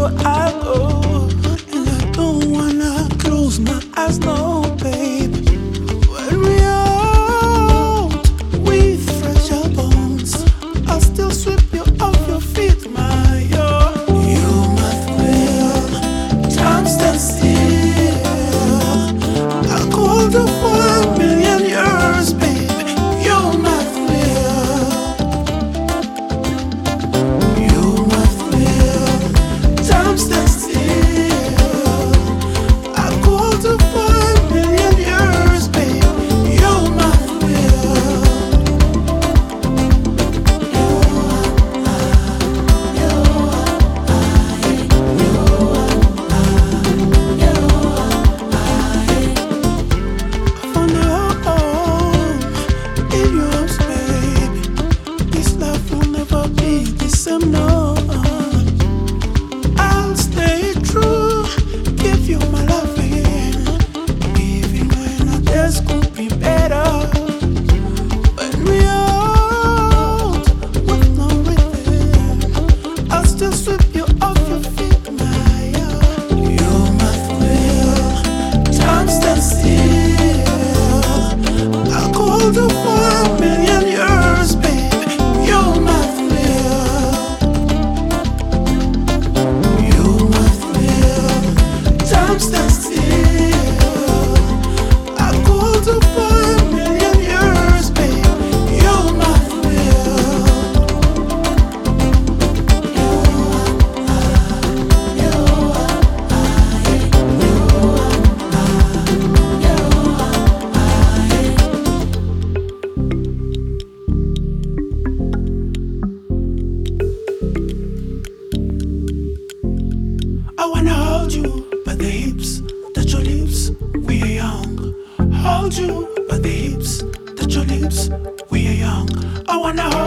wherever I go, and I don't wanna close my eyes, no, babe. When we out with fragile bones, I'll still sweep you off your feet, my you my thrill. Time stands still. I'll go hold you for 1,000,000 years, babe. You're my thrill. You're my thrill. Time stands still. I'll go hold you for 1,000,000 years, babe. You're my thrill. On your own, in your arms, baby. This love will never be the same, no. I'll stay true, give you my loving, even when others could be better. When we out with no rhythm, I'll still sweep you off your feet, my you're my thrill. Time stands still. I'll go hold you for 1,000,000 years, babe. You're my thrill. You're my thrill. Time stands still. I'll go hold you for 1,000,000 years, babe. You're my thrill. I wanna hold you by the hips, touch your lips, we are young. Hold you by the hips, touch your lips, we are young. I wanna hold